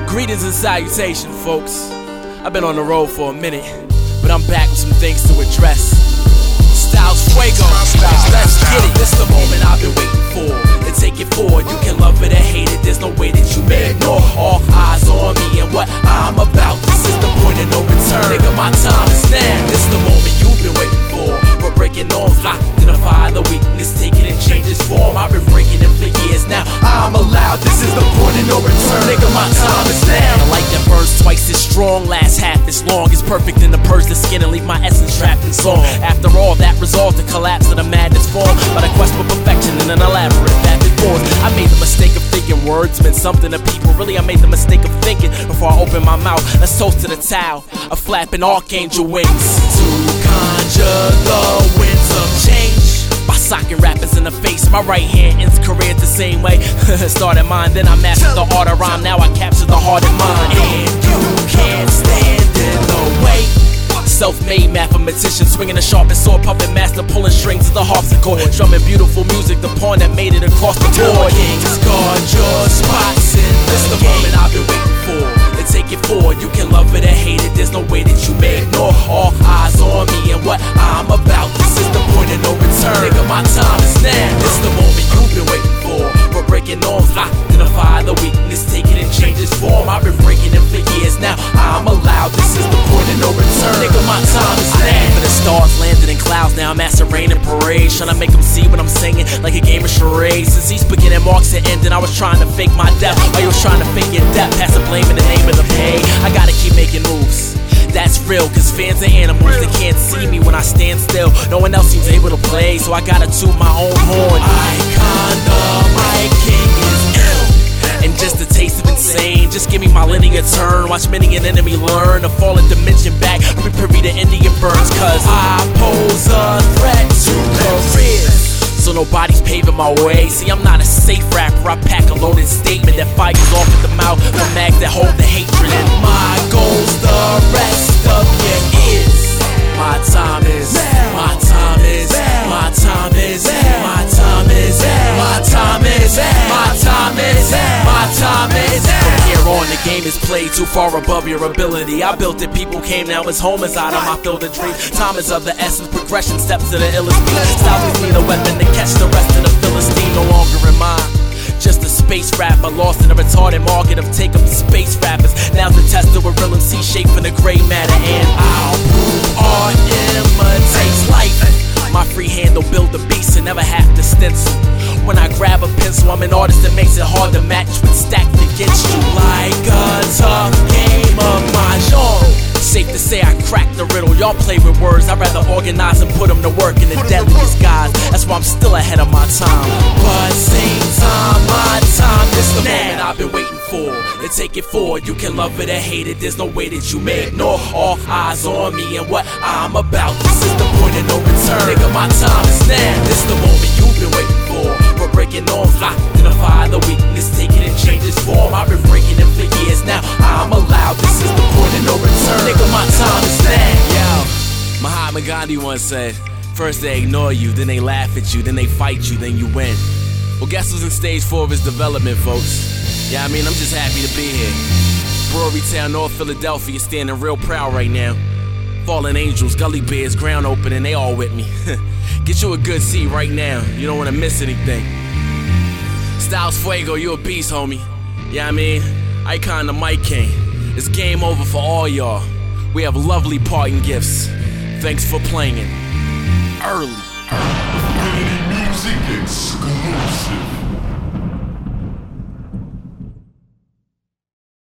Greetings and salutations, folks. I've been on the road for a minute, but I'm back with some things to address. Styles Fuego, let's get it. This the moment I've been waiting for. To take it forward, you can love it or hate it. There's no way that you may ignore. All eyes on me and what I'm about. This is the point of no return. Nigga, my time is now. This the moment you've been waiting for. We're breaking norms, identify the weakness, taking and changes form. I've been breaking it for years now. I'm allowed. This is the point of no return. Nigga, my time is now. I like that burst twice as strong, last half as long. It's perfect in the purse the skin and leave my essence trapped in song. After all that resolved, the collapse of the madness form by the quest for perfection in an elaborate back and forth. I made the mistake of thinking words meant something to people. Really, I made the mistake of thinking before I opened my mouth. Let's toast to the towel of flapping archangel wings to conjure the winds of change by socking rappers in the face. My right hand ends career the same way. Started mine, then I mastered the art of rhyme. Now I capture the heart and mind. And you can't stand in the way. Self-made mathematician, swinging the sharpest sword, puppet master, pulling strings of the harpsichord, drumming beautiful music, the pawn that made it across the board. Kings guard your spots in this the moment I've been waiting for. To take it forward, you can love it or hate it. There's no way that you may ignore. All eyes on me and what I'm about. This is the point of no return. Nigga, my time is now. This the moment you've been waiting for. We're breaking norms, identify the weakness, taking and changes form. I've been breaking it for years now. I'm allowed. This is the point of no return. Nigga, my time is now. For the stars landed in clouds, now I'm after rain and parade, trying to make them see what I'm singing like a game of charades. Since each beginning marks the end, and I was trying to fake my death while you was trying to fake your death, passing blame in the name of the pay. I gotta keep making moves. That's real, cause fans are animals. They can't see me when I stand still. No one else seems able to play, so I gotta toot my own horn. Icon, the Mic King is ill. And just a taste of insane, just give me my linear turn. Watch many an enemy learn to fall a dimension back, privy to Indian birds. Cause I pose a threat to careers, so nobody's paving my way. See, I'm not a safe rapper, I pack a loaded statement that fires off at the mouth from mags that hold the hatred. And my goal's the rest of your ears. My time is, my time is, my time is, my time is, my time is, my time is, my time is. From here on, the game is played too far above your ability. I built it, people came, now it's home is out of my field of dreams. Time is of the essence, progression steps to the illest beat. Style gives me the weapon to catch the rest of the Philistine. No longer am I just a space rapper, lost in a retarded market of take-up space rappers. Now's the test of a real MC shaping the gray matter. And I'll prove art imitates life. My free hand will build the beast and never have to stencil. When I grab a pencil, I'm an artist that makes it hard to match when stacked against you. Like a tough game of mahjong. Safe to say I cracked the riddle. Y'all play with words, I'd rather organize and put them to work in the deadliest guise. That's why I'm still ahead of my time. But same time, my time is the moment I've been waiting for. To take it forward, you can love it or hate it. There's no way that you may ignore. All eyes on me and what I'm about. This is the point of no return. Nigga, my time is now. This the moment you've been waiting for. We're breaking norms, identify the weakness, taking and changes form. I've been breaking it for years now. I'm allowed. This is the point of no return. Nigga, my time is now. Yo, Mahatma Gandhi once said, first they ignore you, then they laugh at you, then they fight you, then you win. Well, guess who's in stage 4 of his development, folks? Yeah, I mean, I'm just happy to be here. Brewery Town, North Philadelphia, standing real proud right now. Fallen Angels, Gully Bears, ground opening, they all with me. Get you a good seat right now, you don't want to miss anything. Styles Fuego, you a beast, homie. Yeah, I mean, Icon the Mic King. It's game over for all y'all. We have lovely parting gifts. Thanks for playing it early. Music exclusive.